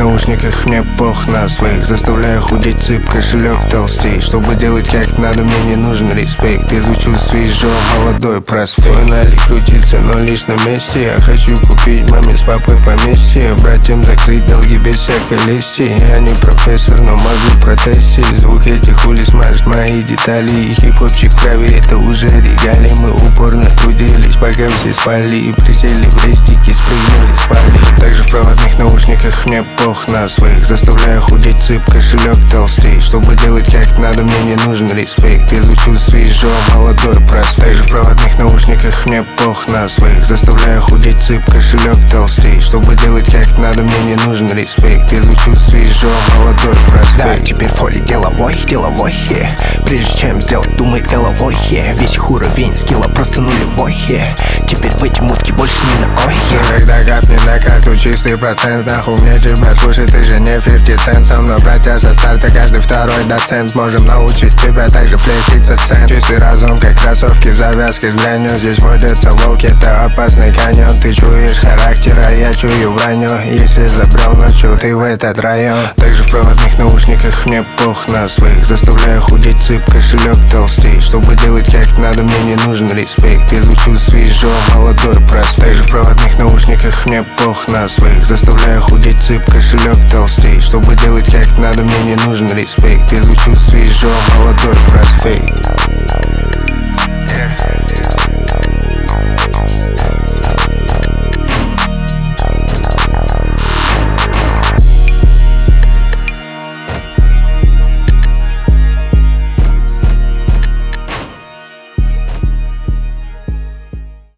наушниках, мне пох на своих. Заставляю худеть, цып, кошелек толстей. Чтобы делать как надо, мне не нужен респект. Я звучу свежо, молодой проспект. Фонарик крутится, но лишь на месте. Я хочу купить маме с папой поместье. Братьям закрыть долги без всякой лести. Я не профессор, но могу протестить. Звук этих улиц смажет мои детали. И хип-хопчик в крови, это уже регалии. Мы упорно трудились, пока все спали. И присели в рестики, спрыгнули, спали. Также в проводных наушниках, мне пох на своих. Заставляю худеть, цып, кошелек толстей. Чтобы делать как надо, мне не нужен респект. Я звучу свежо, молодой проспект. Также в проводных наушниках, мне пох на своих. Заставляю худеть, цып, кошелек толстей. Чтобы делать как надо, мне не нужен респект. Я звучу свежо, молодой проспект. Да, теперь фоли деловой, Прежде чем сделать, думает головой, Весь их уровень скилла просто нулевой, Теперь в эти мутки больше ни ногой, Когда капни на карту чистый процент, нахуй мне тебя слушать, ты же не 50 Cent. Со мной братья со старта, каждый второй доцент. Можем научить тебя также флекситься сцен. Чистый разум, как кроссовки в завязке с гранью. Здесь водятся волки, это опасный каньон. Ты чуешь характер, а я чую вранье. Если забрал ночью ты в этот район. Также в проводных наушниках, мне пох на своих. Заставляю худеть, цып, кошелек толстей. Чтобы делать как надо, мне не нужен респект. Я звучу свежо, молодой проспект. Также в проводных наушниках, мне пох на своих. Заставляю худеть, цып, кошелек толстей. Чтобы делать как надо, мне не нужен респект. Я звучу свежо, молодой проспект.